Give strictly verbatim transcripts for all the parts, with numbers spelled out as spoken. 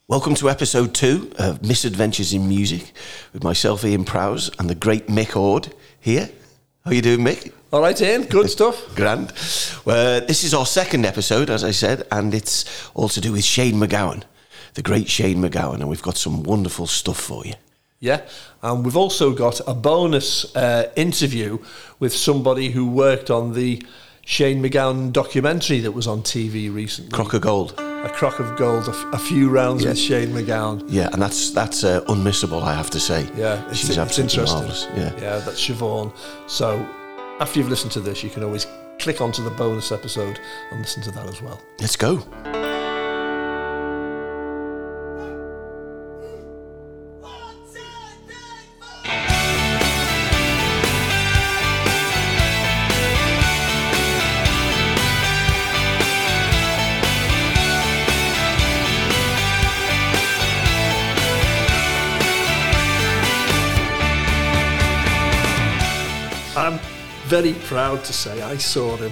Welcome to episode two of Misadventures in Music with myself, Ian Prowse, and the great Mick Ord here. How you doing, Mick? All right, Ian. Good stuff. Grand. Well, this is our second episode, as I said, and it's all to do with Shane MacGowan, the great Shane MacGowan, and we've got some wonderful stuff for you. Yeah, and we've also got a bonus uh, interview with somebody who worked on the Shane MacGowan documentary that was on T V recently. Crock of Gold. A Crock of Gold, a, f- a few rounds yeah. with Shane MacGowan. Yeah, and that's that's uh, unmissable, I have to say. Yeah, it's, She's it's absolutely interesting. marvellous. Yeah. yeah, that's Siobhan. So after you've listened to this, you can always click onto the bonus episode and listen to that as well. Let's go. I'm very proud to say I saw him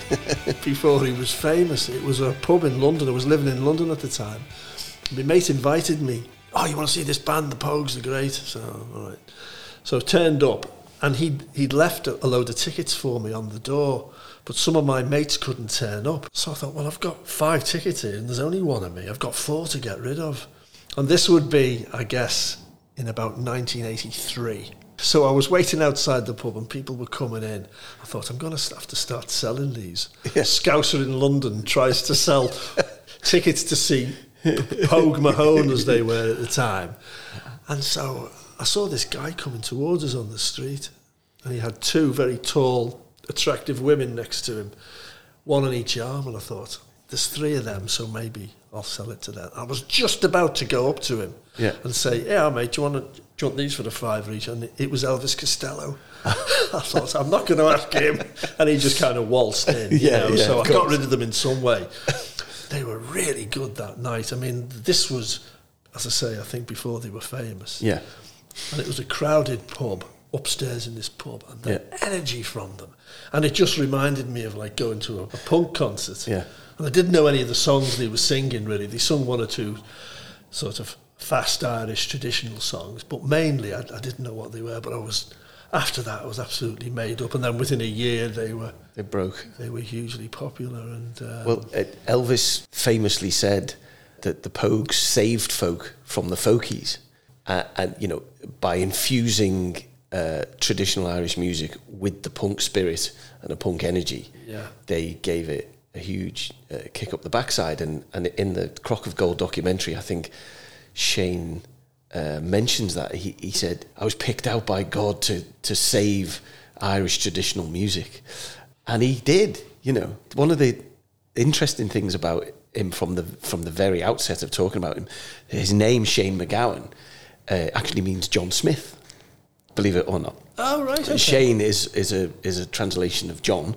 before he was famous. It was a pub in London. I was living in London at the time. My mate invited me. Oh, you want to see this band? The Pogues are great. So, all right. So I turned up, and he'd, he'd left a load of tickets for me on the door, but some of my mates couldn't turn up. So I thought, well, I've got five tickets here, and there's only one of me. I've got four to get rid of. And this would be, I guess, in about nineteen eighty-three. So I was waiting outside the pub and people were coming in. I thought, I'm going to have to start selling these. Yeah. Scouser in London tries to sell tickets to see Pogue Mahone, as they were at the time. And so I saw this guy coming towards us on the street, and he had two very tall, attractive women next to him, one on each arm. And I thought, there's three of them, so maybe I'll sell it to them. I was just about to go up to him yeah. and say, yeah, mate, do you want to... Do you want these for the five each? And it was Elvis Costello. I thought, I'm not going to ask him. And he just kind of waltzed in. You yeah, know? yeah, so I got rid of them in some way. They were really good that night. I mean, this was, as I say, I think before they were famous. Yeah. And it was a crowded pub upstairs in this pub. And the yeah. energy from them. And it just reminded me of like going to a, a punk concert. Yeah. And I didn't know any of the songs they were singing, really. They sung one or two sort of fast Irish traditional songs, but mainly I, I didn't know what they were. But I was after that I was absolutely made up, and then within a year they were they broke. They were hugely popular. And um, well, uh, Elvis famously said that the Pogues saved folk from the folkies, uh, and you know by infusing uh, traditional Irish music with the punk spirit and a punk energy, yeah. they gave it a huge uh, kick up the backside. And and in the Crock of Gold documentary, I think Shane uh, mentions that he, he said, I was picked out by God to to save Irish traditional music, and he did. You know, one of the interesting things about him from the from the very outset of talking about him, his name Shane MacGowan uh, actually means John Smith, believe it or not. Oh right, okay. Shane is is a is a translation of John,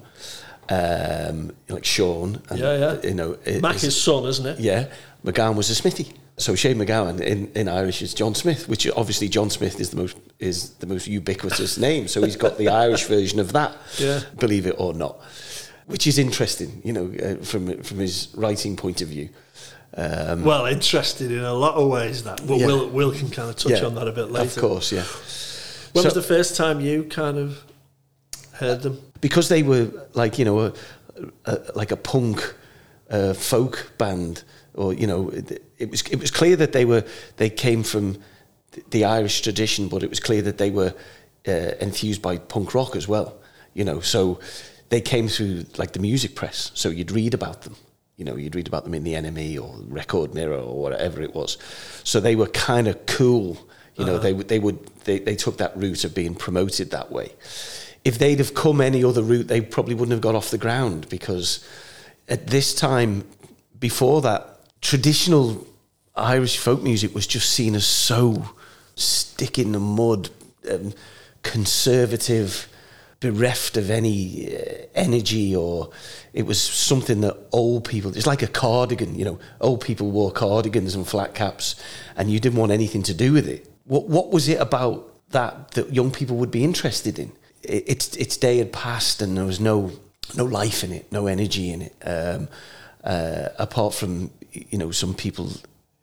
um, like Sean. And, yeah, yeah. You know, Mac is son, isn't it? Yeah, MacGowan was a smithy. So Shane MacGowan in, in Irish is John Smith, which obviously John Smith is the most is the most ubiquitous name. So he's got the Irish version of that, yeah. believe it or not, which is interesting, you know, uh, from from his writing point of view. Um, well, interesting in a lot of ways. That, but yeah. Will Will can kind of touch yeah, on that a bit later. Of course, yeah. When so, was the first time you kind of heard them? Because they were like you know a, a, like a punk uh, folk band. Or you know, it, it was it was clear that they were they came from the Irish tradition, but it was clear that they were uh, enthused by punk rock as well. You know, so they came through like the music press. So you'd read about them. You know, you'd read about them in the N M E or Record Mirror or whatever it was. So they were kind of cool. You know, uh-huh. they they would they, they took that route of being promoted that way. If they'd have come any other route, they probably wouldn't have got off the ground, because at this time, before that, traditional Irish folk music was just seen as so stick in the mud, um, conservative, bereft of any uh, energy, or it was something that old people, it's like a cardigan, you know, old people wore cardigans and flat caps and you didn't want anything to do with it. What what was it about that that young people would be interested in? It, its its day had passed and there was no no life in it, no energy in it. Um, uh, apart from, you know, some people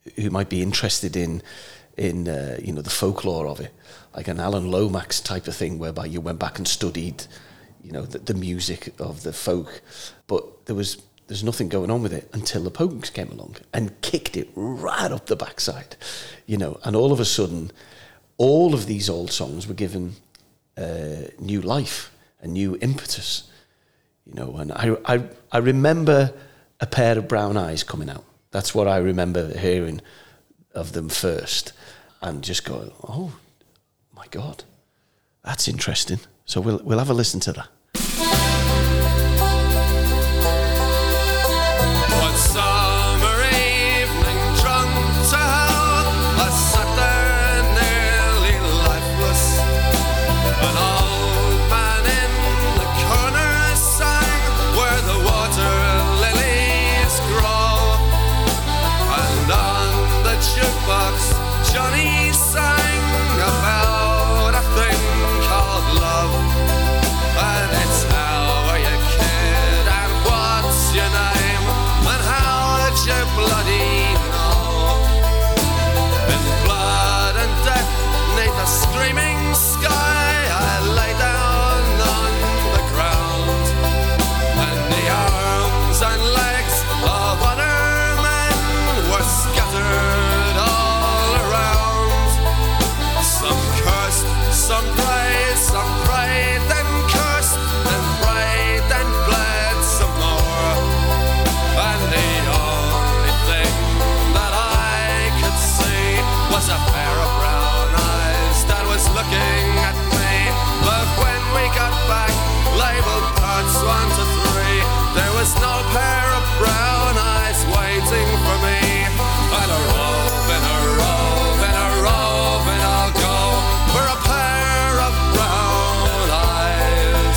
who might be interested in in uh, you know, the folklore of it, like an Alan Lomax type of thing, whereby you went back and studied, you know, the, the music of the folk, but there was there's nothing going on with it until the Pogues came along and kicked it right up the backside, you know, and all of a sudden, all of these old songs were given uh, new life, a new impetus, you know, and I, I I remember A Pair of Brown Eyes coming out. That's what I remember hearing of them first, and just going, oh my God, that's interesting. So we'll we'll have a listen to that. One summer evening, drunk to hell, I sat there nearly lifeless. An old man in the corner sang where the water lilies grow, and on the jukebox Johnny sang about a thing called love. And it's how are you, kid, and what's your name, and how'd you bloody know? In blood and death, 'neath a screaming sky, I lay down on the ground, and the arms and legs of other men were scattered all around. Some cursed, some prayed, some prayed, then cursed, then prayed, then bled some more. And the only thing that I could see was a pair of brown eyes that was looking at me. But when we got back, labeled parts one to three, there was no pair of brown eyes waiting for me. And a rove, and a rove, and a rove, and I'll go for a pair of brown eyes.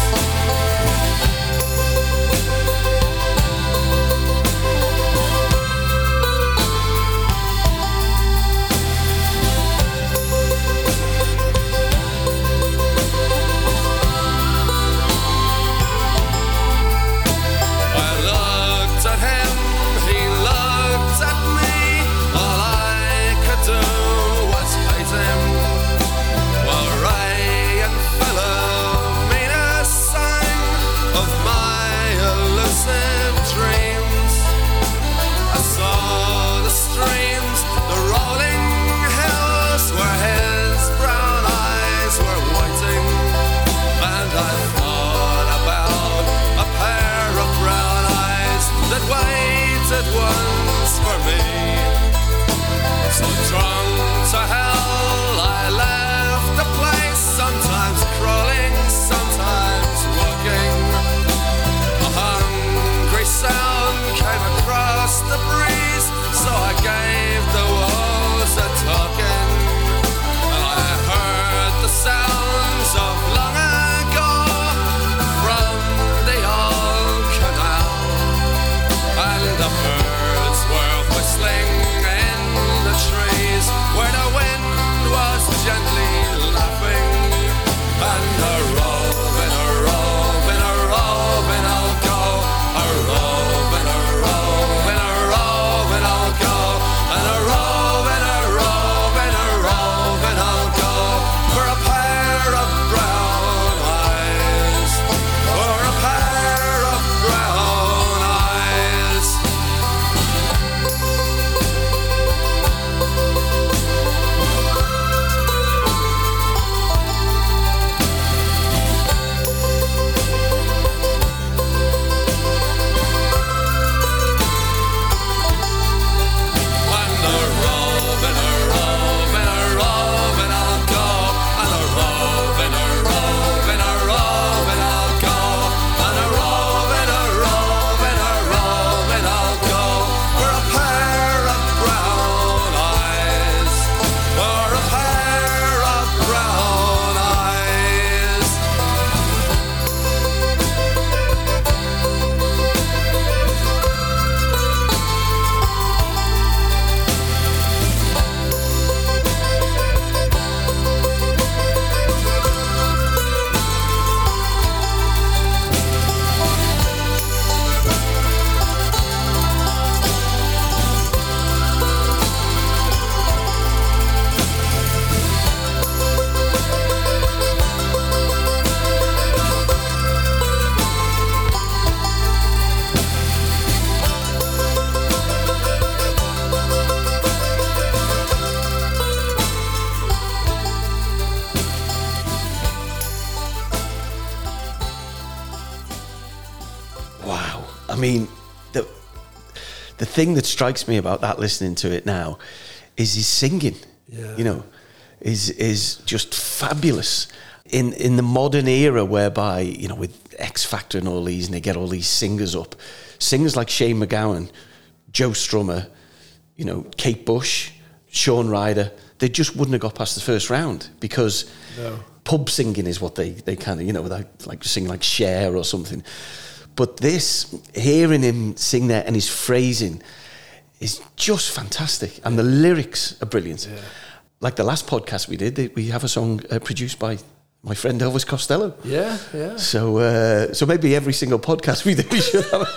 mean, the the thing that strikes me about that, listening to it now, is his singing. Yeah. You know, is is just fabulous. In in the modern era, whereby, you know, with X Factor and all these, and they get all these singers up, singers like Shane MacGowan, Joe Strummer, you know, Kate Bush, Shaun Ryder, they just wouldn't have got past the first round, because No. pub singing is what they, they kind of, you know, like, like singing like Cher or something. But this, hearing him sing there and his phrasing is just fantastic. And the lyrics are brilliant. Yeah. Like the last podcast we did, we have a song uh, produced by my friend Elvis Costello. Yeah, yeah. So uh, so maybe every single podcast we do, we should have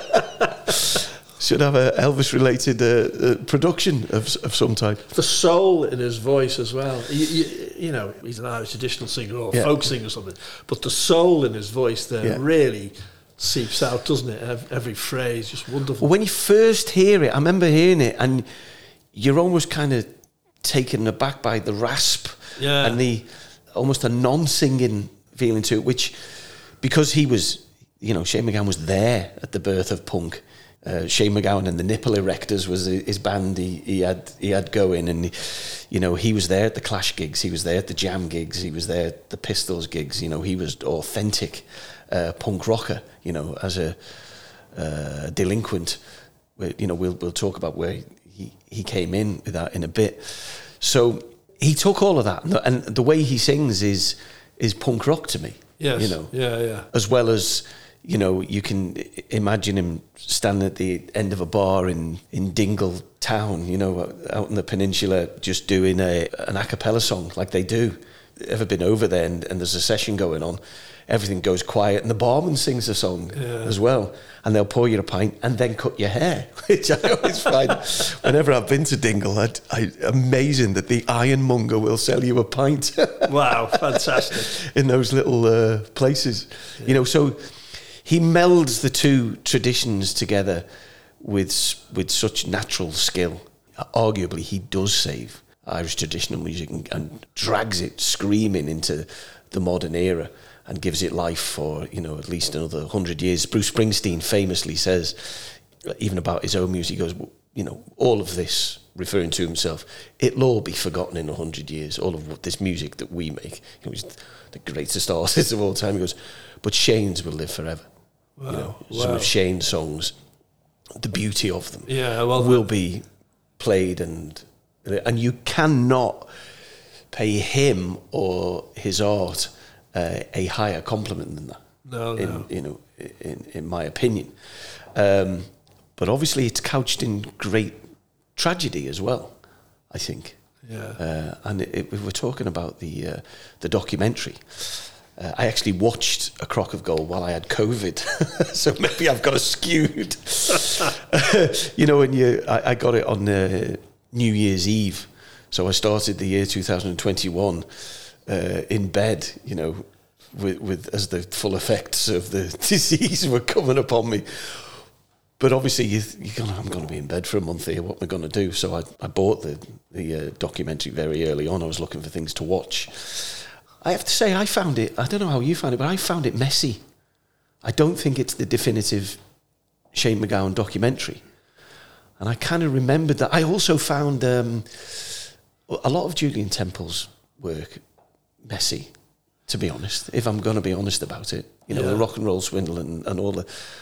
should have a Elvis-related uh, uh, production of of some type. The soul in his voice as well. You, you, you know, he's an Irish traditional singer or Yeah. folk singer or something, but the soul in his voice there Yeah. really seeps out, doesn't it? Ev- Every phrase, just wonderful. When you first hear it, I remember hearing it, and you're almost kind of taken aback by the rasp Yeah. and the almost a non-singing feeling to it, which, because he was, you know, Shane MacGowan was there at the birth of punk. Uh, Shane MacGowan and the Nipple Erectors was his band. He, he had he had going, and he, you know, he was there at the Clash gigs, he was there at the Jam gigs, he was there at the Pistols gigs. You know, he was authentic uh, punk rocker. You know, as a uh, delinquent. You know, we'll we'll talk about where he he came in with that in a bit. So he took all of that, and the, and the way he sings is is punk rock to me. Yes. You know, Yeah, yeah. as well as, you know, you can imagine him standing at the end of a bar in, in Dingle Town, you know, out in the peninsula, just doing a an a cappella song like they do. Ever been over there and, and there's a session going on, everything goes quiet and the barman sings a song Yeah. as well, and they'll pour you a pint and then cut your hair, which I always find, whenever I've been to Dingle, I, I, amazing that the ironmonger will sell you a pint. Wow, fantastic. In those little uh, places, you know. So he melds the two traditions together with with such natural skill. Arguably, he does save Irish traditional music and, and drags it screaming into the modern era and gives it life for, you know, at least another hundred years. Bruce Springsteen famously says, even about his own music, he goes, you know, all of this, referring to himself, it'll all be forgotten in a hundred years. All of what this music that we make, he was the greatest artist of all time. He goes, but Shane's will live forever. Wow. You know, some Wow. of Shane's songs, the beauty of them, Yeah, well, will be played, and and you cannot pay him or his art uh, a higher compliment than that. No, in, no. You know, in in my opinion. Um, but obviously, it's couched in great tragedy as well, I think. Yeah. Uh, and it, it, we were talking about the uh, the documentary. Uh, I actually watched A Crock of Gold while I had COVID, so maybe I've got a skewed. You know, when you, I, I got it on uh, New Year's Eve, so I started the year two thousand twenty-one uh, in bed. You know, with, with as the full effects of the disease were coming upon me. But obviously, you, you're gonna, I'm going to be in bed for a month here. What am I going to do? So I, I bought the the uh, documentary very early on. I was looking for things to watch. I have to say, I found it, I don't know how you found it, but I found it messy. I don't think it's the definitive Shane MacGowan documentary. And I kind of remembered that. I also found um, a lot of Julian Temple's work messy, to be honest, if I'm going to be honest about it. You know, Yeah. the rock and roll swindle and, and all the...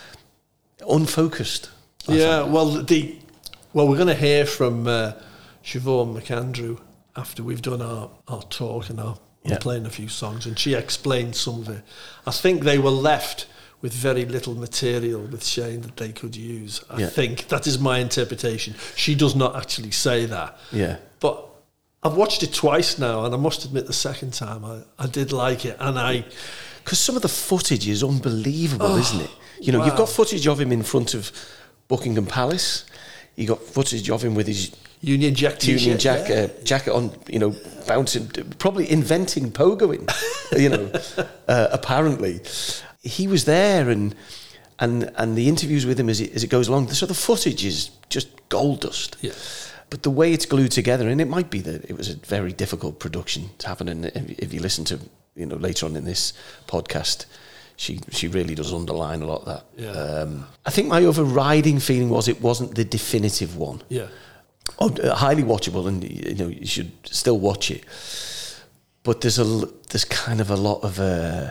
Unfocused. I Yeah, found. well, the well, we're going to hear from uh, Siobhan McAndrew after we've done our, our talk and our Yeah. and playing a few songs, and she explained some of it. I think they were left with very little material with Shane that they could use. I Yeah. think that is my interpretation. She does not actually say that. Yeah. But I've watched it twice now, and I must admit the second time I, I did like it. And I... Because some of the footage is unbelievable, Oh, isn't it? You know, wow. you've got footage of him in front of Buckingham Palace. You got footage of him with his Union Jack t-shirt. Union Jack yeah. uh, jacket on, you know, bouncing, probably inventing pogoing, you know, uh, apparently. He was there, and and and the interviews with him as it, as it goes along, so the footage is just gold dust. Yeah. But the way it's glued together, and it might be that it was a very difficult production to happen, and if, if you listen to, you know, later on in this podcast, she she really does underline a lot of that. Yeah. Um, I think my overriding feeling was it wasn't the definitive one. Yeah. Oh, uh, highly watchable, and you know you should still watch it. But there's a there's kind of a lot of uh,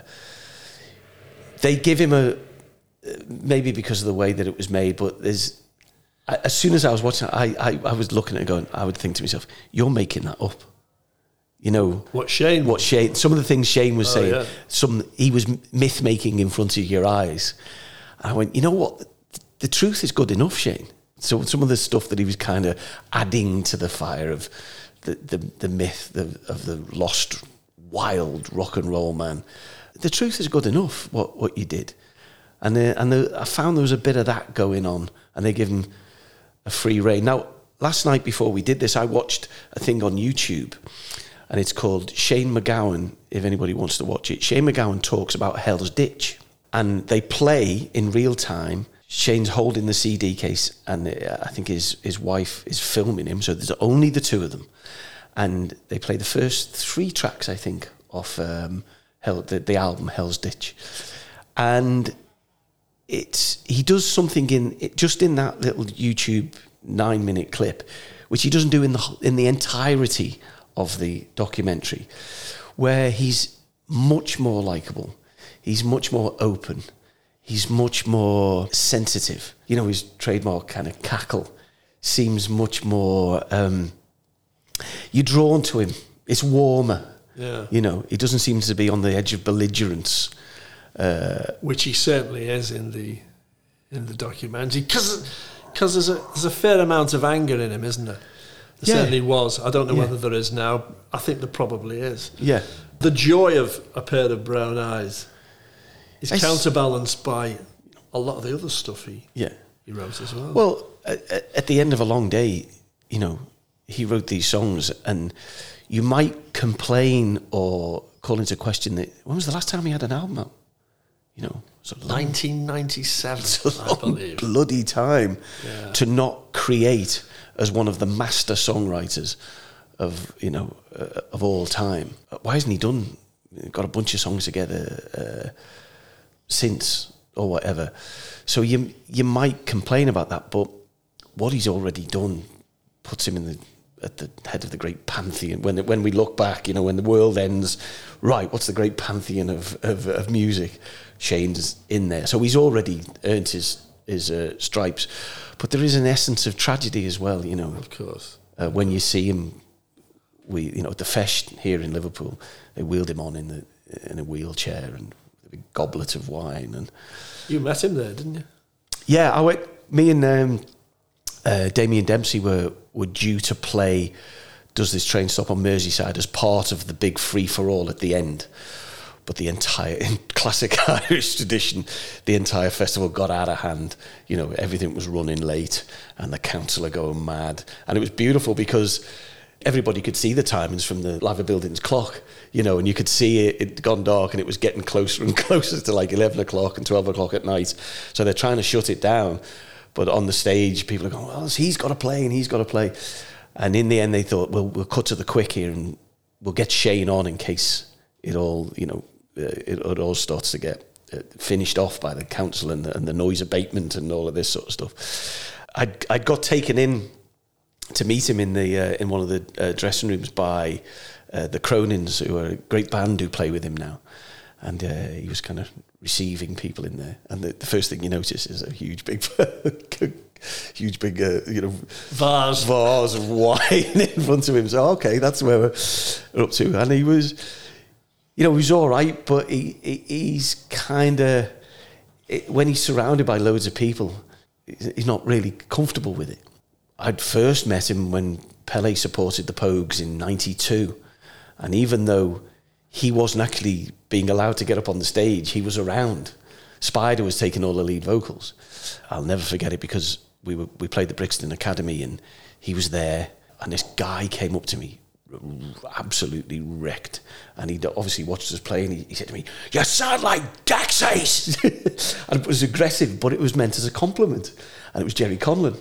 they give him a maybe because of the way that it was made, but there's as soon as I was watching it, I I, I was looking at it going, I would think to myself, you're making that up. You know what Shane? What Shane? Some of the things Shane was Oh, saying. yeah. Some he was myth making in front of your eyes. And I went, you know what? The, the truth is good enough, Shane. So some of the stuff that he was kind of adding to the fire of the the, the myth the, of the lost, wild rock and roll man. The truth is good enough. What what you did, and the, and the, I found there was a bit of that going on, and they give him a free rein. Now, last night before we did this, I watched a thing on YouTube. And it's called Shane MacGowan, if anybody wants to watch it. Shane MacGowan talks about Hell's Ditch. And they play in real time. Shane's holding the C D case, and I think his, his wife is filming him. So there's only the two of them. And they play the first three tracks, I think, off um, Hell, the, the album Hell's Ditch. And it's he does something in it, just in that little YouTube nine-minute clip, which he doesn't do in the in the entirety of the documentary, where he's much more likable, he's much more open, he's much more sensitive. You know, his trademark kind of cackle seems much more, um, you're drawn to him. It's warmer. Yeah. You know, he doesn't seem to be on the edge of belligerence. Uh, Which he certainly is in the in the documentary, because because there's a there's a fair amount of anger in him, isn't there? There Yeah. certainly was. I don't know Yeah. whether there is now. I think there probably is. yeah. The joy of A Pair of Brown Eyes is I s- counterbalanced by a lot of the other stuff he, Yeah. he wrote as well. Well, at, at the end of a long day, you know, he wrote these songs, and you might complain or call into question that when was the last time he had an album out? You know, it's a long, nineteen ninety-seven, it's a I long believe. bloody time Yeah. to not create as one of the master songwriters of you know uh, of all time. Why hasn't he done? Got a bunch of songs together uh, since or whatever. So you you might complain about that, but what he's already done puts him in the at the head of the great pantheon. When when we look back, you know, when the world ends, right? What's the great pantheon of of, of music? Shane's in there, so he's already earned his his uh, stripes. But there is an essence of tragedy as well, you know. Of course. Uh, when you see him, we you know at the Fest here in Liverpool, they wheeled him on in the in a wheelchair and a big goblet of wine, and You met him there, didn't you? yeah, I went. Me and um, uh, Damien Dempsey were were due to play Does This Train Stop on Merseyside as part of the big free for all at the end. But the entire, in classic Irish tradition, the entire festival got out of hand. You know, everything was running late and the council are going mad. And it was beautiful because everybody could see the timings from the Liver Building's clock, you know, and you could see it, it'd gone dark and it was getting closer and closer to like eleven o'clock and twelve o'clock at night. So they're trying to shut it down. But on the stage, people are going, well, he's got to play and he's got to play. And in the end, they thought, well, we'll cut to the quick here and we'll get Shane on in case it all, you know, it, it all starts to get uh, finished off by the council and the, and the noise abatement and all of this sort of stuff. I I got taken in to meet him in the uh, in one of the uh, dressing rooms by uh, the Cronins, who are a great band who play with him now, and uh, he was kind of receiving people in there. And the, the first thing you notice is a huge big, huge big, uh, you know, Vase. vase of wine in front of him. So okay, that's where we're up to. And he was, you know, he was all right, but he, he he's kind of when he's surrounded by loads of people, he's not really comfortable with it. I'd first met him when Pele supported the Pogues in ninety-two. And even though he wasn't actually being allowed to get up on the stage, he was around. Spider was taking all the lead vocals. I'll never forget it because we were we played the Brixton Academy and he was there. And this guy came up to me absolutely wrecked. And he obviously watched us play, and he, he said to me, "You sound like Dax Ace." And it was aggressive, but it was meant as a compliment. And it was Jerry Conlon.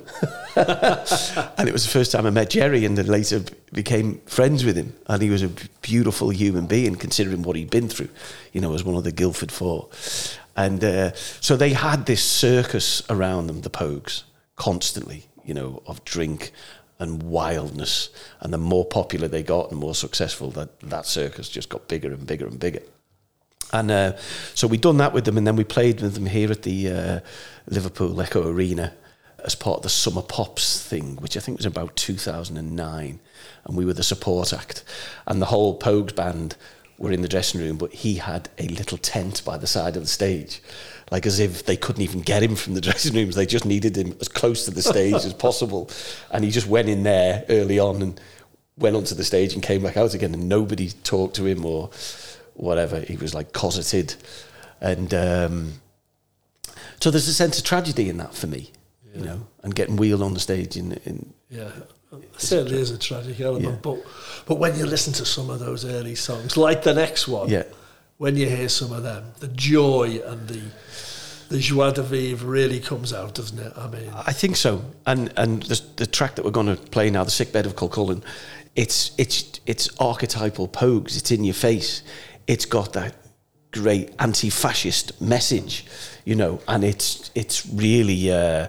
And it was the first time I met Jerry, and then later became friends with him. And he was a beautiful human being, considering what he'd been through, you know, as one of the Guildford Four. And uh, so they had this circus around them, the Pogues, constantly, you know, of drink and wildness. And the more popular they got and more successful, that, that circus just got bigger and bigger and bigger. And uh, so we'd done that with them, and then we played with them here at the uh, Liverpool Echo Arena as part of the Summer Pops thing, which I think was about two thousand nine, and we were the support act. And the whole Pogues band were in the dressing room, but he had a little tent by the side of the stage, like as if they couldn't even get him from the dressing rooms. They just needed him as close to the stage as possible. And he just went in there early on and went onto the stage and came back out again, and nobody talked to him or whatever. He was like cosseted. And um, so there's a sense of tragedy in that for me, yeah. you know, and getting wheeled on the stage in... in yeah. It certainly is a tragic element, yeah. but but when you listen to some of those early songs, like the next one, yeah. when you hear some of them, the joy and the the joie de vivre really comes out, doesn't it? I mean, I think so. And and the, the track that we're going to play now, "The Sickbed of Colcullen," it's it's it's archetypal Pogues. It's in your face. It's got that great anti-fascist message, you know, and it's it's really. Uh,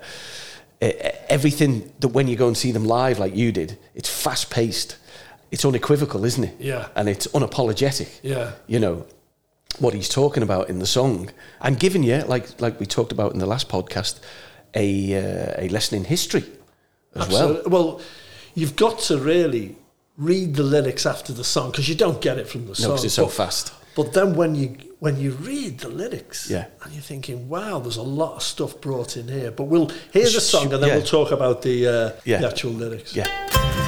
Everything that when you go and see them live, like you did, it's fast-paced, it's unequivocal, isn't it? Yeah. And it's unapologetic. Yeah. You know, what he's talking about in the song. And giving you, like like we talked about in the last podcast, a uh, a lesson in history as Absolutely. well. Well, you've got to really read the lyrics after the song, because you don't get it from the song. No, because it's so but, fast. But then when you when you read the lyrics, yeah. and you're thinking, wow, there's a lot of stuff brought in here. But we'll hear the song, and then yeah. we'll talk about the, uh, yeah. the actual lyrics. Yeah.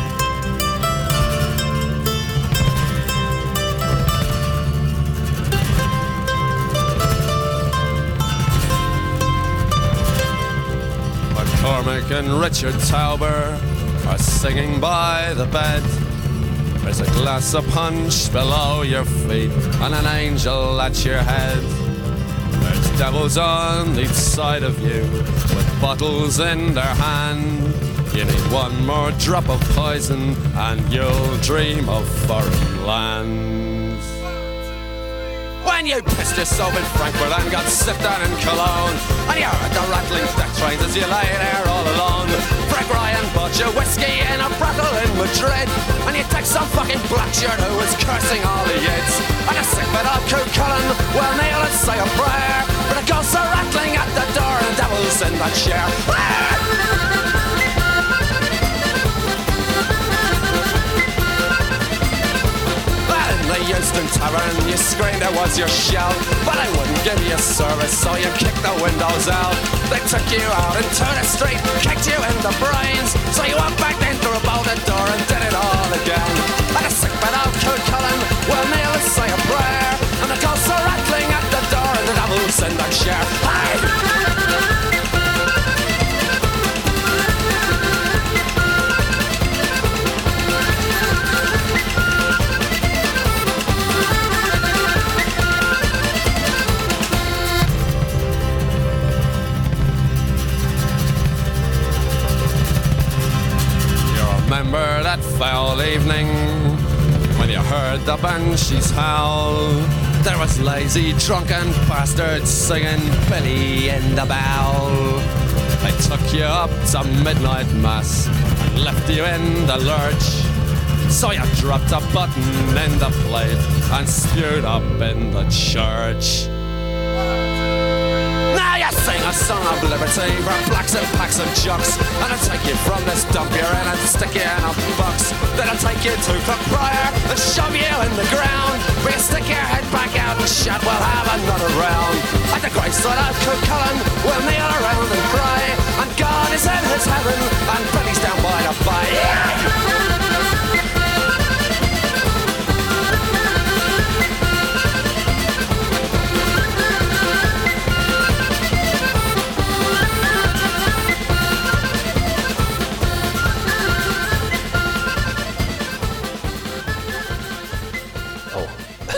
McCormick and Richard Tauber are singing by the bed. There's a glass of punch below your feet and an angel at your head. There's devils on each side of you with bottles in their hand. You need one more drop of poison and you'll dream of foreign lands. When you pissed yourself in Frankfurt and got sipped down in Cologne, and you heard the rattling death trains as you lay there all alone. Frank Ryan bought you whiskey in a brothel in Madrid, and you take some fucking black shirt who was cursing all the yids. And a sick bit of Colcullen, well kneel and say a prayer, but the ghosts are rattling at the door and the devil's in that chair. The Euston Tavern, you screamed it was your shout, but I wouldn't give you service, so you kicked the windows out. They took you out into the street, kicked you in the brains, so you walked back in through a bolted door and did it all again. And a sick bit of Colcullen will kneel and say a prayer, and the ghosts are rattling at the door and the devil's in their chair. Hey! Remember that foul evening when you heard the banshees howl? There was lazy, drunken bastards singing Billy in the Bowl. They took you up to midnight mass and left you in the lurch. So you dropped a button in the plate and spewed up in the church. Now you sing a song of liberty for blacks and packs and jocks, and I'll take you from this dump you're in and stick you in a box. Then I'll take you to Clockbriar and shove you in the ground, where you stick your head back out and shout, we'll have another round. At the great side of Colcullen, we'll kneel around and cry, and God is in his heaven and Billy's down by the bay. Yeah!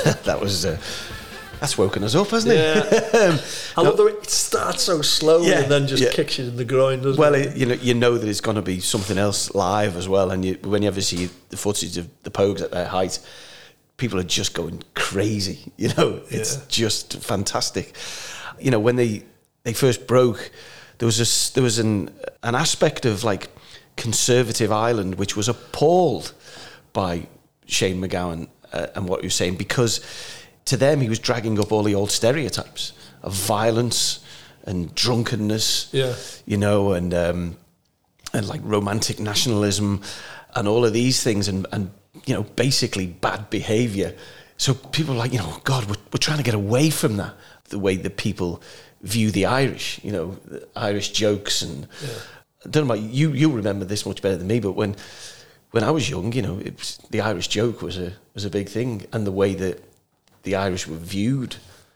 that was uh, that's woken us up, hasn't it? Yeah. um, I love the way it starts so slowly Yeah, and then just yeah. kicks you in the groin, doesn't well, it? it, you know, you know that it's going to be something else live as well. And you, when you ever see the footage of the Pogues at their height, people are just going crazy. You know, it's Yeah. just fantastic. You know, when they they first broke, there was a, there was an an aspect of like conservative Ireland which was appalled by Shane MacGowan uh, and what he was saying, because to them he was dragging up all the old stereotypes of violence and drunkenness, Yeah. you know, and um, and like romantic nationalism and all of these things, and, and you know, basically bad behaviour. So people are like, you know, God, we're, we're trying to get away from that, the way that people view the Irish, you know, the Irish jokes. And Yeah. I don't know about you, you remember this much better than me, but when when I was young, you know, it was, the Irish joke was a was a big thing, and the way that the Irish were viewed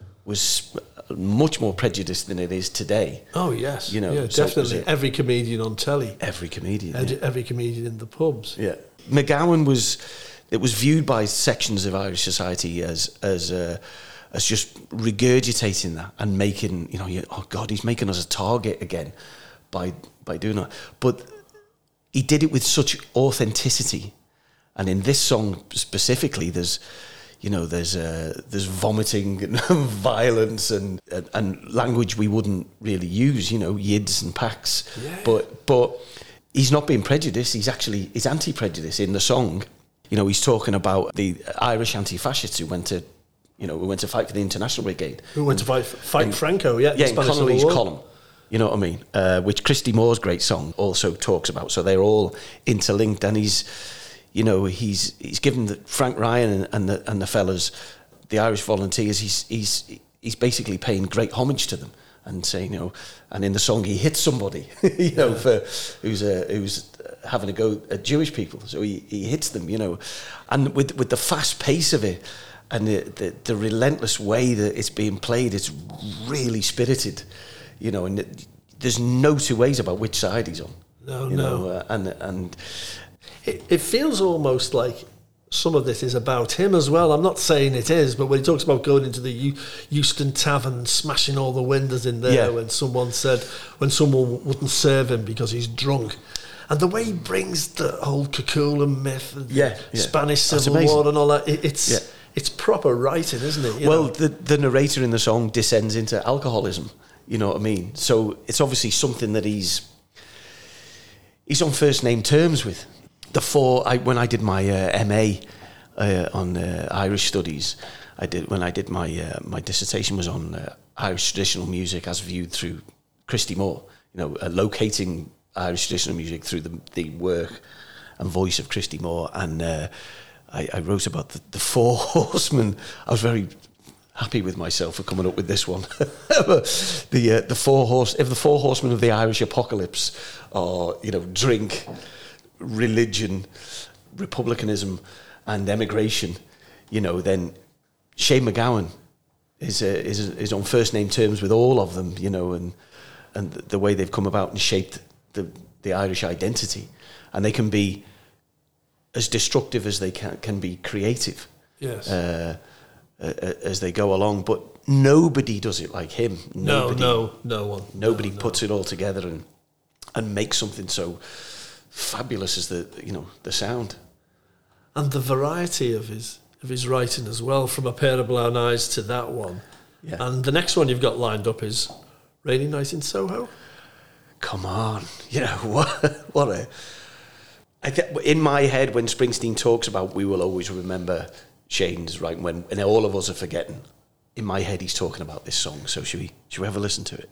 was much more prejudiced than it is today. Oh, yes. You know, yeah, so it was definitely. a- Every comedian on telly. Every comedian. Every, yeah. every comedian in the pubs. Yeah, MacGowan was it was viewed by sections of Irish society as as uh, as just regurgitating that and making, you know, you, oh God, he's making us a target again by by doing that. But he did it with such authenticity, and in this song specifically, there's you know there's uh, there's vomiting and violence and, and and language we wouldn't really use, you know, yids and packs, Yeah. but but. He's not being prejudiced. He's actually he's anti-prejudice in the song. You know, he's talking about the Irish anti-fascists who went to, you know, who went to fight for the International Brigade. Who went to fight, fight in- Franco, yeah. Yeah, the in Spanish Civil Connolly's War. column. You know what I mean? Uh, which Christy Moore's great song also talks about. So they're all interlinked, and he's, you know, he's he's given the, Frank Ryan and, and the and the fellas, the Irish volunteers. He's he's he's basically paying great homage to them. And saying, you know, and in the song he hits somebody, you know, Yeah. for who's uh, who's having a go at Jewish people. So he, he hits them, you know, and with with the fast pace of it and the, the the relentless way that it's being played, it's really spirited, you know. And it, there's no two ways about which side he's on. No, you no. know, uh, and and It, it feels almost like some of this is about him as well. I'm not saying it is, but when he talks about going into the Eu- Euston Tavern and smashing all the windows in there, Yeah. when someone said, when someone wouldn't serve him because he's drunk. And the way he brings the whole Cuchulainn myth, and Yeah, yeah. Spanish That's Civil amazing. War and all that, it, it's Yeah. it's proper writing, isn't it? You well, know? the the narrator in the song descends into alcoholism. You know what I mean? So it's obviously something that he's he's on first name terms with. The four, I, when I did my uh, M A uh, on uh, Irish studies, I did when I did my uh, my dissertation was on uh, Irish traditional music as viewed through Christy Moore. You know, uh, locating Irish traditional music through the the work and voice of Christy Moore, and uh, I, I wrote about the, the four horsemen. I was very happy with myself for coming up with this one. the uh, the four horse, if the four horsemen of the Irish apocalypse are, you know, drink, religion, republicanism, and emigration, you know, then Shane MacGowan is uh, is is on first name terms with all of them, you know, and and the way they've come about and shaped the the Irish identity, and they can be as destructive as they can can be creative. yes. Uh, uh, as they go along, but nobody does it like him. no, Nobody, no, no one. nobody no, no. puts it all together and and makes something so fabulous as the, you know, the sound. And the variety of his of his writing as well, from A Pair of Brown Eyes to that one. Yeah. And the next one you've got lined up is Rainy Night in Soho. Come on, you know what? What a! I th- in my head, when Springsteen talks about "We will always remember Shane's," right? When and all of us are forgetting. In my head, he's talking about this song. So should we? Should we have a listen to it?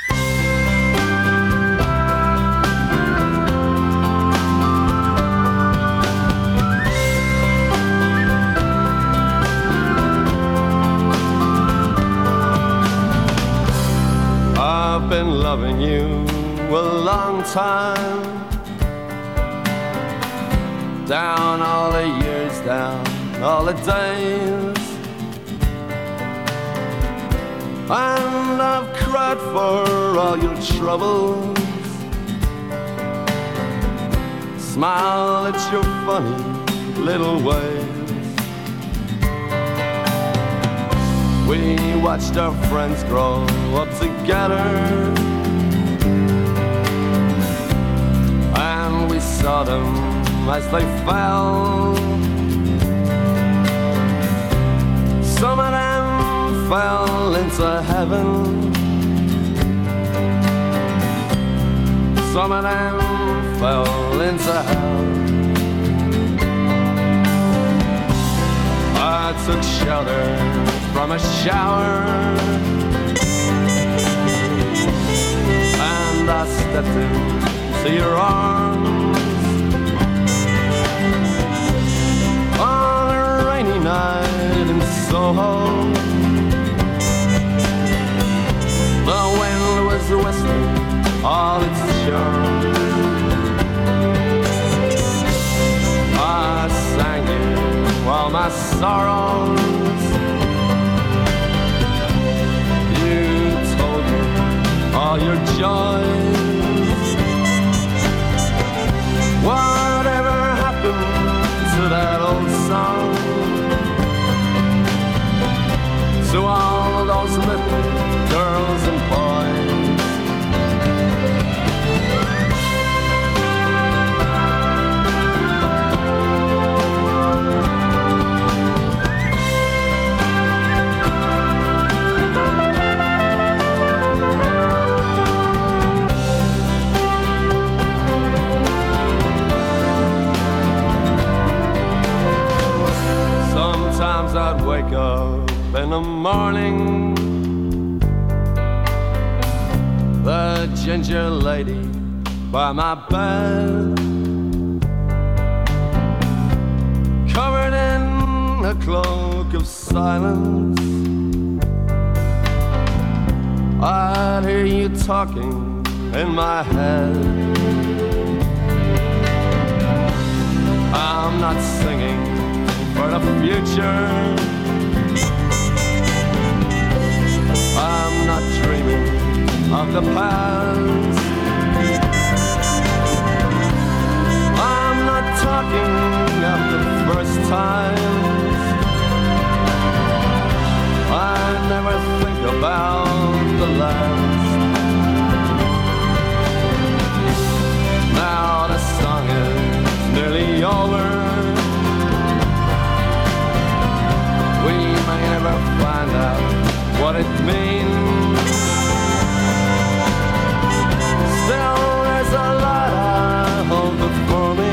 I've been loving you a long time, down all the years, down all the days, and I've cried for all your troubles, smile at your funny little ways. We watched our friends grow up together, and we saw them as they fell. Some of them fell into heaven, some of them fell into hell. I took shelter from a shower, and I stepped into your arms on a rainy night in Soho. The wind was whistling all its charms. I sang you all my sorrows. You told me all your joys. Whatever happened to that old song? To all those little girls and boys. Sometimes I'd wake up in the morning, the ginger lady by my bed, covered in a cloak of silence. I'd hear you talking in my head. I'm not singing for the future, I'm not dreaming of the past. I'm not talking of the first times. I never think about the last. Now the song is nearly over. We may never find out what it means. Still, there's a lot I hold before me.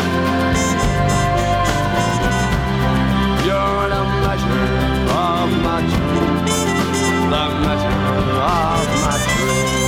You're the measure of my dreams, the measure of my dreams.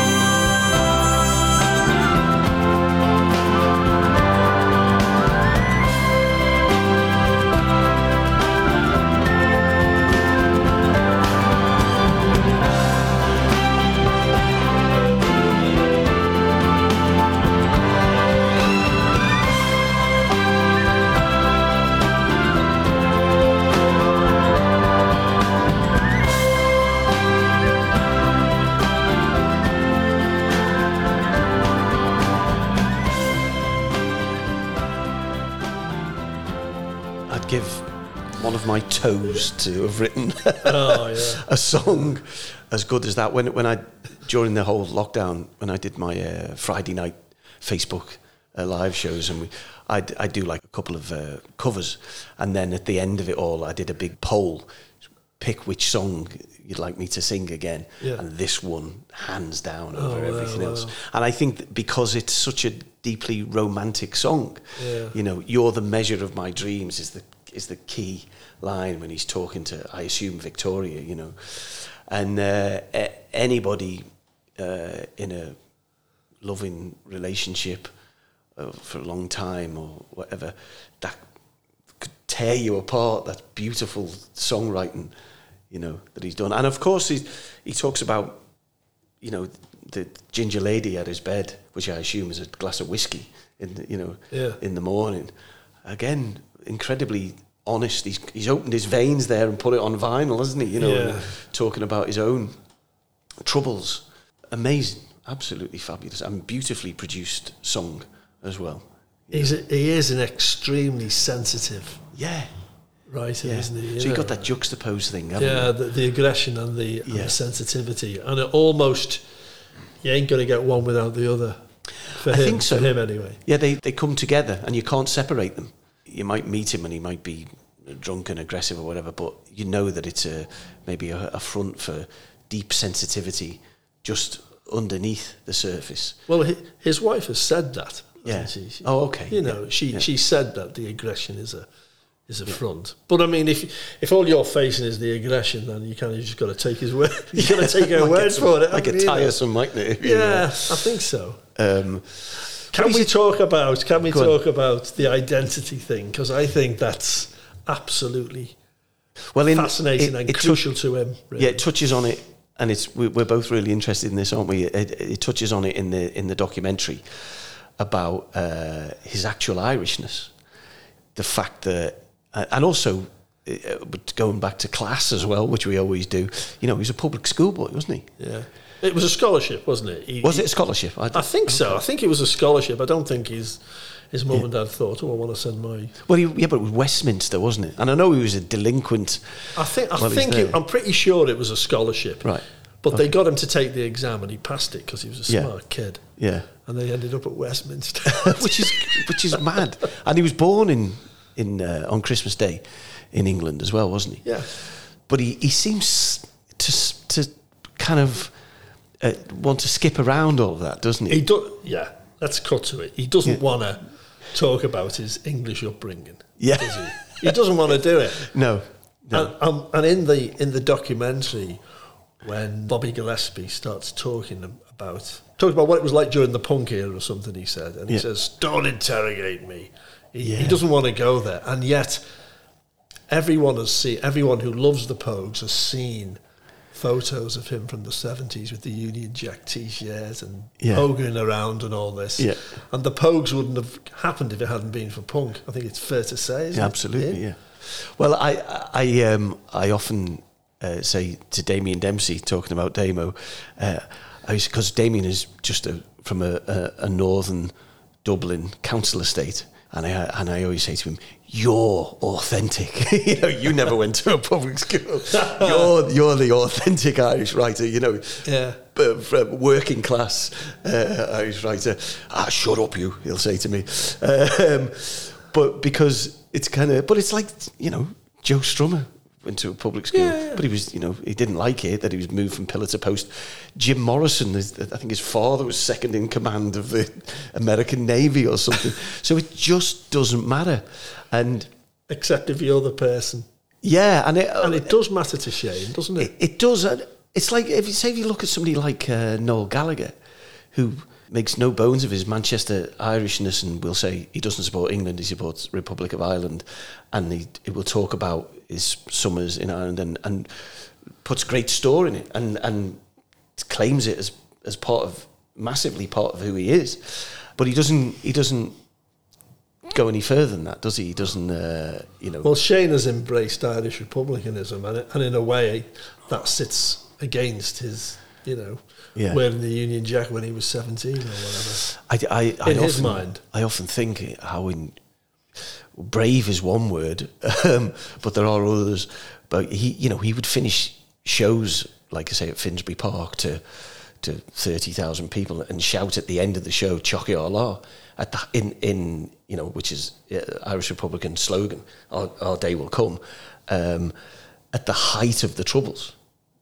Give one of my toes to have written oh, yeah. a song as good as that. When when I during the whole lockdown, when I did my uh, Friday night Facebook uh, live shows, and we, I I do like a couple of uh, covers, and then at the end of it all, I did a big poll, pick which song you'd like me to sing again, yeah. and this one hands down oh, over everything wow, else. wow. And I think that because it's such a deeply romantic song, yeah. you know, "You're the measure of my dreams" is the is the key line when he's talking to, I assume, Victoria, you know. And uh, a- anybody uh, in a loving relationship uh, for a long time or whatever, that could tear you apart, that beautiful songwriting, you know, that he's done. And of course, he, he talks about, you know, the ginger lady at his bed, which I assume is a glass of whiskey, in the, you know, yeah. in the morning. Again, incredibly honest. He's he's opened his veins there and put it on vinyl, hasn't he? You know, yeah. talking about his own troubles. Amazing, absolutely fabulous, and beautifully produced song as well. He's a, he is an extremely sensitive, Yeah, writer, Yeah. isn't he? So you got that juxtaposed thing, haven't Yeah, you? the, the aggression and the, and Yeah. the sensitivity, and it almost you ain't going to get one without the other. For I him, think so. For him, anyway. Yeah, they, they come together and you can't separate them. You might meet him and he might be drunk and aggressive or whatever, but you know that it's a maybe a, a front for deep sensitivity just underneath the surface. Well, hi- his wife has said that. Yeah. hasn't she? She- Oh, okay. You know, Yeah. she Yeah. she said that the aggression is a is a front. But I mean, if if all you're facing is the aggression, then you kind of just got to take his word. You got to take her Like word it's- for it. Like a haven't you? tiresome, mightn't it? You know? Yeah, I think so. Um, Can we talk about? Can we Go on. talk about the identity thing? Because I think that's absolutely well, in, fascinating it- and it tou- crucial to him. Really. Yeah, it touches on it, and it's we- we're both really interested in this, aren't we? It, it touches on it in the in the documentary about uh, his actual Irishness, the fact that, uh, and also uh, going back to class as well, which we always do. You know, he was a public schoolboy, wasn't he? Yeah, it was a scholarship, wasn't it? He, Was it a scholarship? I think so. I think it was a scholarship. I don't think his his mum and dad thought, "Oh, I want to send my." Well, he, yeah, but it was Westminster, wasn't it? And I know he was a delinquent. I think. I Well, he's think. there. It, I'm pretty sure it was a scholarship. Right. But they got him to take the exam, and he passed it because he was a Yeah. smart kid. Yeah. And they ended up at Westminster. which is which is mad. And he was born in in uh, on Christmas Day in England as well, wasn't he? Yeah. But he, he seems to s- to kind of uh, want to skip around all of that, doesn't he? He do, yeah. Let's cut to it. He doesn't Yeah. want to talk about his English upbringing. Yeah. Does he? He doesn't want to do it. no. No. And, um, and in the in the documentary, when Bobby Gillespie starts talking about talking about what it was like during the punk era or something, he said, and he Yeah. says, "Don't interrogate me." He, Yeah. he doesn't want to go there, and yet everyone has seen. Everyone who loves the Pogues has seen photos of him from the seventies with the Union Jack T-shirt and Yeah. poguing around and all this. Yeah. And the Pogues wouldn't have happened if it hadn't been for punk. I think it's fair to say, isn't Yeah, it? absolutely, yeah. Well, I I um I often uh, say to Damien Dempsey, talking about Damo, uh, because Damien is just a, from a, a, a northern Dublin council estate, and I and I always say to him, "You're authentic." You know, you never went to a public school. You're you're the authentic Irish writer. You know, Yeah. but from working class uh, Irish writer. Ah, shut up, you. He'll say to me, um, but because it's kind of, but it's like, you know, Joe Strummer went to a public school, Yeah, yeah. but he was, you know, he didn't like it that he was moved from pillar to post. Jim Morrison, is, I think his father was second in command of the American Navy or something. So it just doesn't matter, and Except if you're the person. yeah, and it, And it does matter to Shane, doesn't it? It, it does. and It's like if you say if you look at somebody like uh, Noel Gallagher, who makes no bones of his Manchester Irishness, and will say he doesn't support England, he supports Republic of Ireland, and he, he will talk about his summers in Ireland and, and puts great store in it, and and claims it as as part of massively part of who he is, but he doesn't he doesn't go any further than that, does he? He doesn't, uh, you know. Well, Shane has embraced Irish republicanism, and, and in a way, that sits against his, you know, Yeah. wearing the Union Jack when he was seventeen or whatever. I, I, I In often, his mind. I often think how in, brave is one word, um, but there are others. But he, you know, he would finish shows, like I say, at Finsbury Park to to thirty thousand people and shout at the end of the show, "Chocky Allah," at the, in in you know, which is uh, Irish Republican slogan, "Our, our day will come," um, at the height of the Troubles,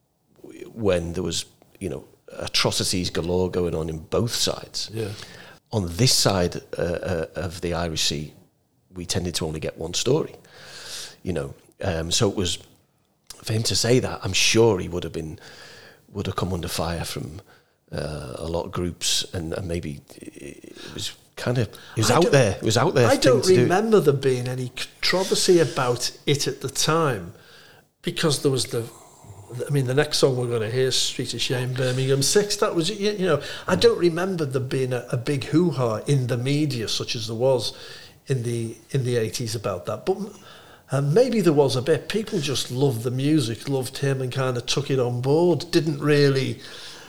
when there was, you know, atrocities galore going on in both sides. Yeah. On this side uh, uh, of the Irish Sea, we tended to only get one story, you know. Um, so it was, for him to say that, I'm sure he would have been, would have come under fire from uh, a lot of groups, and, and maybe it was kind of, it was I out don't- there. It was out there. I thing don't to do. remember there being any controversy about it at the time, because there was the. I mean, the next song we're going to hear, "Street of Shame, Birmingham Six." That was, you you know, I don't remember there being a, a big hoo-ha in the media, such as there was in the in the eighties about that. But uh, maybe there was a bit. People just loved the music, loved him, and kind of took it on board. Didn't really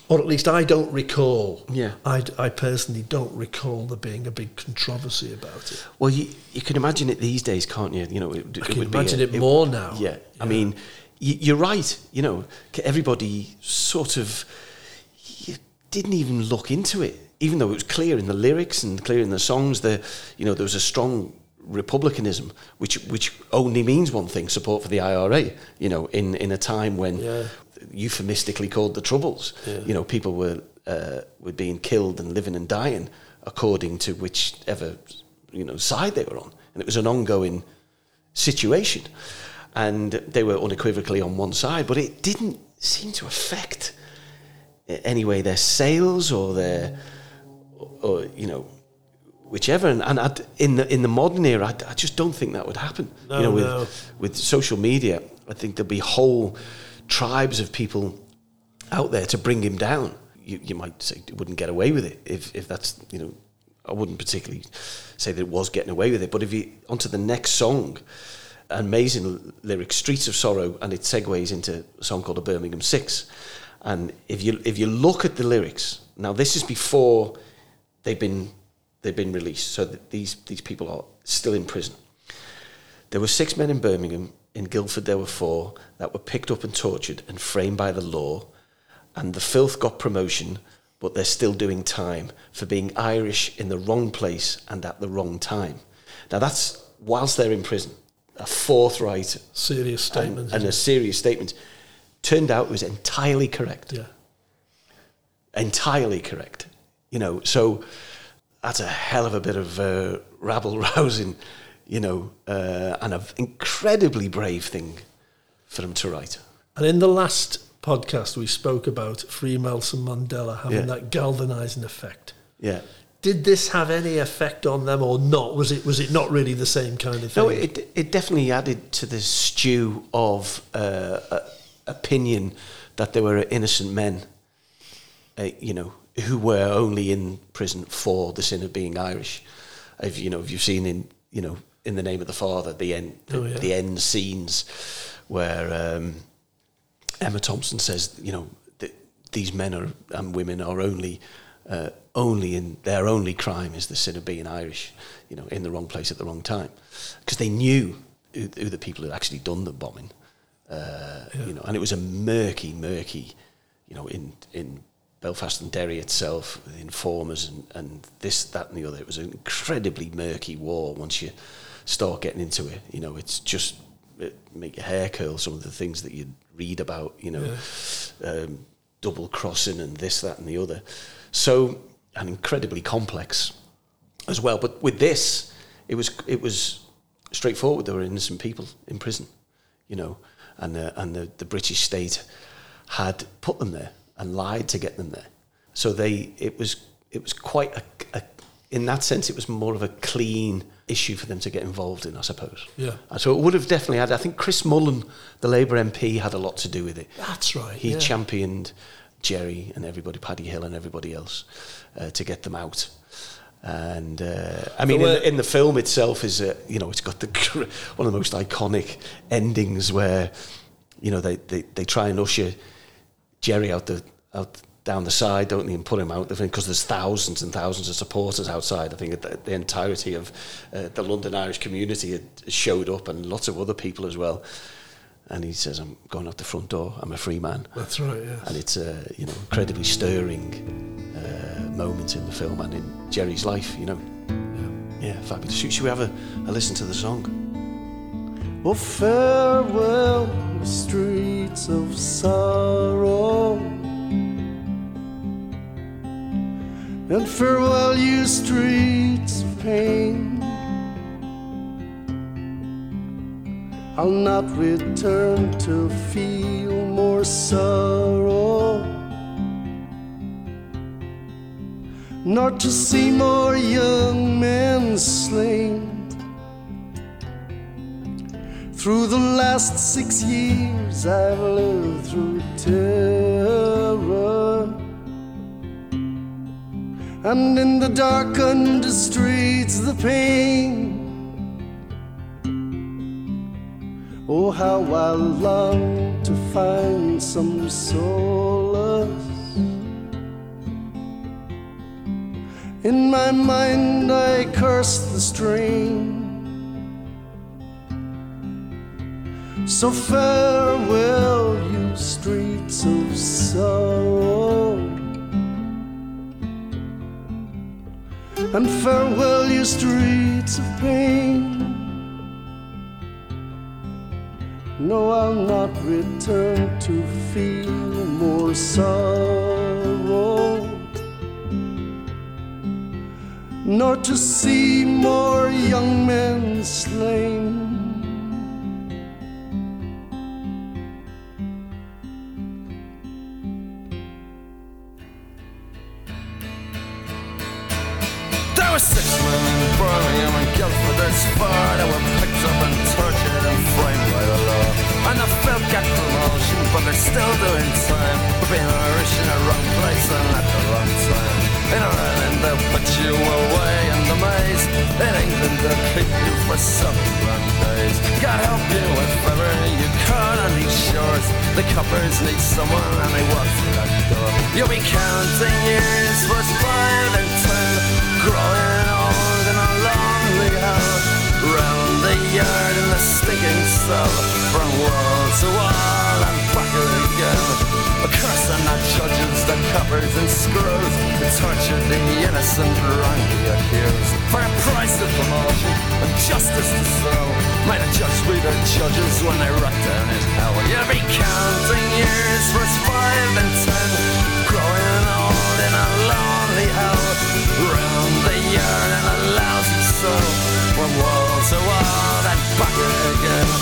Or at least I don't recall. Yeah. I, I personally don't recall there being a big controversy about it. Well, you, you can imagine it these days, can't you? You know, it, I it can would imagine be a, it more now. Yeah. Yeah. I mean, you, you're right. You know, everybody sort of you didn't even look into it, even though it was clear in the lyrics and clear in the songs. The you know there was a strong republicanism, which which only means one thing: support for the I R A. You know, in, in a time when Yeah. euphemistically called the Troubles, Yeah. you know, people were uh, were being killed and living and dying according to whichever you know side they were on, and it was an ongoing situation, and they were unequivocally on one side, but it didn't seem to affect anyway their sales or their or you know whichever. And, and I'd, in the in the modern era, I, I just don't think that would happen. No, you know, with no. with social media, I think there'll be whole tribes of people out there to bring him down. You, you might say it wouldn't get away with it if, if that's, you know, I wouldn't particularly say that it was getting away with it. But if you, onto the next song, amazing lyrics, Streets of Sorrow, and it segues into a song called A Birmingham Six. And if you if you look at the lyrics, now this is before they've been they've been released, so that these these people are still in prison. There were six men in Birmingham. In Guildford there were four that were picked up and tortured and framed by the law, and the filth got promotion, but they're still doing time for being Irish in the wrong place and at the wrong time. Now that's whilst they're in prison, a forthright Serious statement. and, and a serious statement. Turned out it was entirely correct. Yeah. Entirely correct. You know, so that's a hell of a bit of uh, rabble-rousing, you know, uh, and an incredibly brave thing for them to write. And in the last podcast, we spoke about Free Nelson Mandela having Yeah. that galvanising effect. Yeah. Did this have any effect on them or not? Was it was it not really the same kind of thing? No, it it definitely added to the stew of uh, uh, opinion that there were innocent men, uh, you know, who were only in prison for the sin of being Irish. If you know, if you've seen in you know, In the Name of the Father, the end, Oh, yeah. the end scenes where um, Emma Thompson says, you know, that these men are and women are only. Uh, only in their only crime is the sin of being Irish, you know, in the wrong place at the wrong time, because they knew who, who the people had actually done the bombing, uh, Yeah. you know, and it was a murky, murky, you know, in in Belfast and Derry itself, with informers and, and this, that, and the other. It was an incredibly murky war. Once you start getting into it, you know, it's just it make your hair curl. Some of the things that you read about, you know, Yeah. um, double crossing and this, that, and the other. So, and incredibly complex as well. But with this, it was it was straightforward. There were innocent people in prison, you know, and uh, and the, the British state had put them there and lied to get them there. So they it was it was quite a, a in that sense it was more of a clean issue for them to get involved in, I suppose. Yeah. And so it would have definitely had. I think Chris Mullen, the Labour M P, had a lot to do with it. That's right. He yeah. championed Jerry and everybody, Paddy Hill and everybody else, uh, to get them out. And uh, I mean, in the, in the film itself, is uh, you know, it's got the one of the most iconic endings where, you know, they, they, they try and usher Jerry out the out down the side, don't they, and put him out the thing, because there's thousands and thousands of supporters outside. I think the, the entirety of uh, the London Irish community had showed up, and lots of other people as well. And he says, "I'm going out the front door. I'm a free man." That's right. Yeah. And it's a you know incredibly stirring uh, moment in the film and in Jerry's life. You know, Yeah. yeah, fabulous. Should, should we have a, a listen to the song? Oh, farewell, the streets of sorrow, and farewell, you streets of pain. I'll not return to feel more sorrow, nor to see more young men slain. Through the last six years I've lived through terror, and in the darkened streets the pain. Oh, how I long to find some solace In my mind I cursed the strain. So farewell, you streets of sorrow, and farewell, you streets of pain. No, I'll not return to feel more sorrow, nor to see more young men slain. There were six men in Birmingham and Guildford this far that were picked up and tortured and framed by the law. And the film got promotion, but they're still doing time for being Irish in the wrong place and at the wrong time. In Ireland they'll put you away in the maze. In England they'll keep you for seven long days. God help you if ever you caught on these shores. The coppers need someone and they walk through that door. You'll be counting years, first five and ten, growing old in a lonely house, round the yard in the stinking cell, from wall to wall and back again. A curse on the judges, the coppers and screws, who tortured the innocent wrongly accused. For a price of promotion and justice to serve, might a judge be the judges when they rock down his hell. You'll be counting years, first five and ten, growing old in a lonely house, round the yard in a lousy cell, from wall to wall and back again.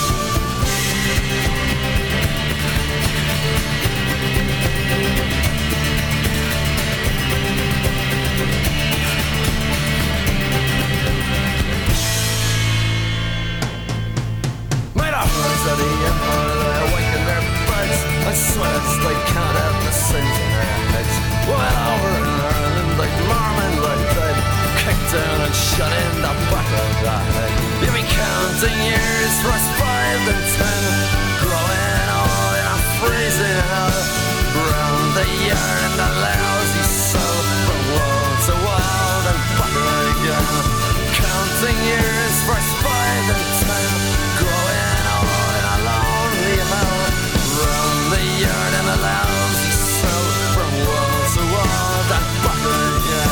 Might have heard that the empire they awaken their beds and sweat as they count out the sins in their heads. Well, over in Ireland they marmon like dead, kicked down and shut in the back of the head. You'll be counting years, first five and ten, growing old in a freezing hell, round the yard in the lousy cell, from wall to wall and back again. Counting years, first five and ten, growing old in a lonely hell, round the yard in a lousy cell, from wall to wall and back again.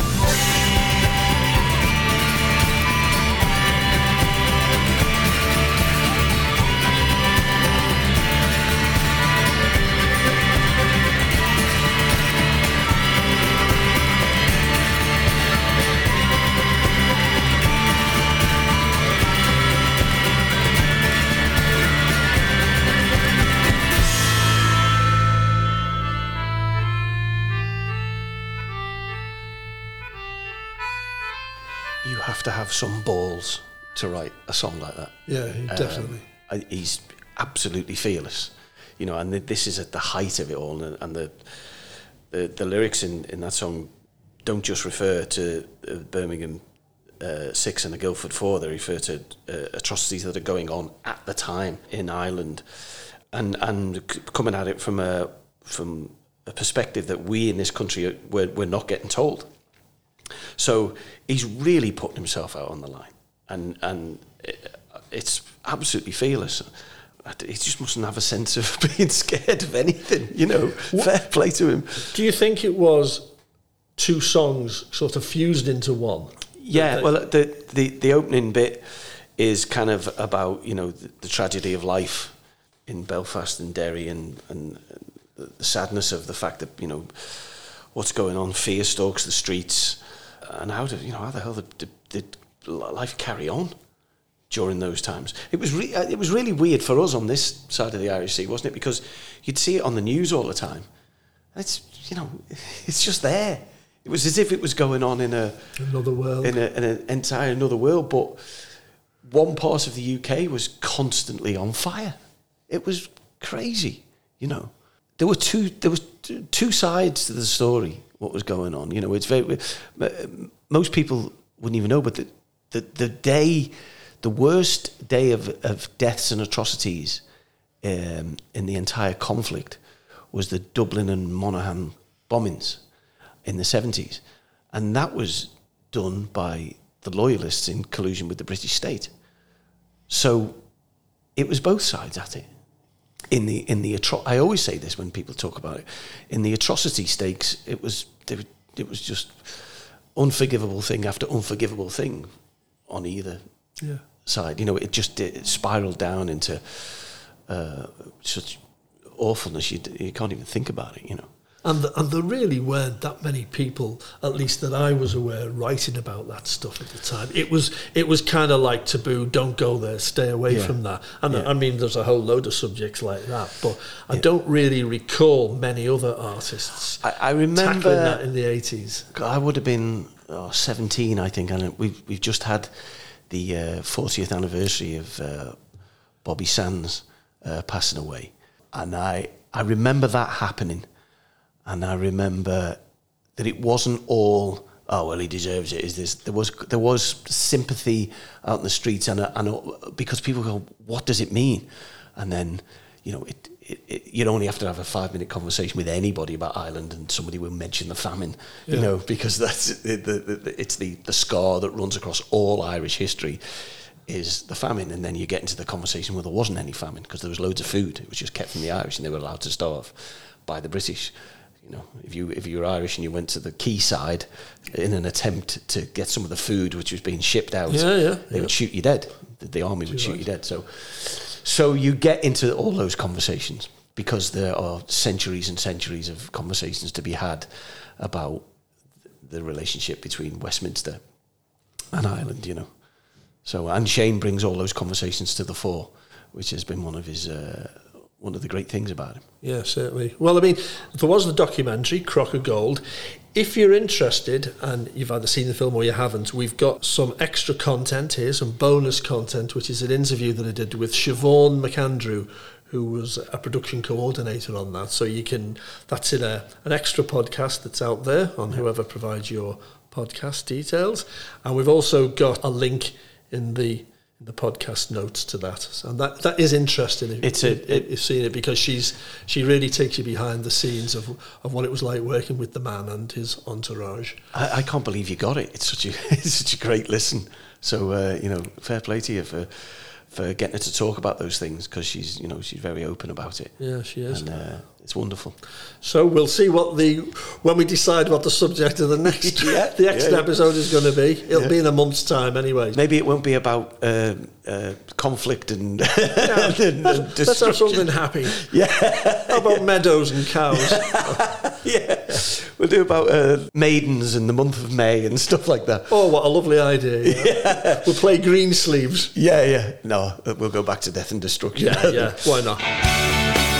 You have to have some balls to write a song like that. Yeah, definitely. Um, he's absolutely fearless, you know. And this is at the height of it all, and, and the, the the lyrics in, in that song don't just refer to uh, Birmingham uh, Six and the Guildford Four. They refer to uh, atrocities that are going on at the time in Ireland, and and c- coming at it from a from a perspective that we in this country are, we're, we're not getting told. So he's really putting himself out on the line, and and it, it's absolutely fearless. He just mustn't have a sense of being scared of anything, you know. What? Fair play to him. Do you think it was two songs sort of fused into one? Yeah, well, the, the, the opening bit is kind of about, you know, the, the tragedy of life in Belfast and Derry, and, and the sadness of the fact that, you know, what's going on, fear stalks the streets, and how, do, you know, how the hell did, did, did life carry on during those times? It was re- it was really weird for us on this side of the Irish Sea, wasn't it? Because you'd see it on the news all the time. It's, you know, it's just there. It was as if it was going on in a another world, in, a, in an entire another world. But one part of the U K was constantly on fire. It was crazy, you know. There were two. There was two sides to the story. What was going on? You know, it's very. Most people wouldn't even know, but the the, the day, the worst day of, of deaths and atrocities um, in the entire conflict was the Dublin and Monaghan bombings in the seventies. And that was done by the Loyalists in collusion with the British state. So it was both sides at it. In the in the atro- I always say this when people talk about it. In the atrocity stakes, it was it was just unforgivable thing after unforgivable thing on either Yeah. side. You know, it just it spiraled down into uh, such awfulness you you can't even think about it. You know. And, the, and there really weren't that many people, at least that I was aware, writing about that stuff at the time. It was it was kind of like taboo, don't go there, stay away Yeah. from that. And Yeah. I mean, there's a whole load of subjects like that, but I Yeah. don't really recall many other artists I, I remember tackling that in the eighties. I would have been oh, seventeen, I think, and we've we've just had the uh, fortieth anniversary of uh, Bobby Sands uh, passing away, and I I remember that happening. And I remember that it wasn't all, oh well, he deserves it. Is this? There was there was sympathy out in the streets, and and because people go, what does it mean? And then, you know, it, it, it you'd only have to have a five minute conversation with anybody about Ireland, and somebody will mention the famine, you Yeah. know, because that's the, the, the it's the the scar that runs across all Irish history. Is the famine, and then you get into the conversation where there wasn't any famine because there was loads of food. It was just kept from the Irish, and they were allowed to starve by the British. You know, if you if you were Irish and you went to the quayside in an attempt to get some of the food which was being shipped out, Yeah, yeah, they yeah. would shoot you dead. The, the army would You're shoot right. you dead. So, so you get into all those conversations because there are centuries and centuries of conversations to be had about the relationship between Westminster and Ireland. You know, so and Shane brings all those conversations to the fore, which has been one of his uh, one of the great things about him. Yeah, certainly. Well, I mean, there was the documentary, Crock of Gold. If you're interested, and you've either seen the film or you haven't, we've got some extra content here, some bonus content, which is an interview that I did with Siobhan McAndrew, who was a production coordinator on that. So you can, that's in a, an extra podcast that's out there on whoever provides your podcast details. And we've also got a link in the in the podcast notes to that, and that that is interesting. If, It's a- if, if you've seen it, because she's she really takes you behind the scenes of of what it was like working with the man and his entourage. I, I can't believe you got it. It's such a it's such a great listen. So uh, you know, fair play to you for for getting her to talk about those things, because she's you know she's very open about it. Yeah, she is. And uh, it's wonderful. So we'll see what the when we decide what the subject of the next Yeah, the next yeah. episode is going to be. It'll Yeah. be in a month's time anyway. Maybe it won't be about uh, uh, conflict and, Yeah, and, and let's, let's have destruction. something happy. Yeah, How about meadows and cows? yeah. We'll do about uh, maidens in the month of May and stuff like that. Oh, what a lovely idea! Yeah. We'll play green sleeves. Yeah, yeah. No, we'll go back to death and destruction. Yeah, yeah. Why not?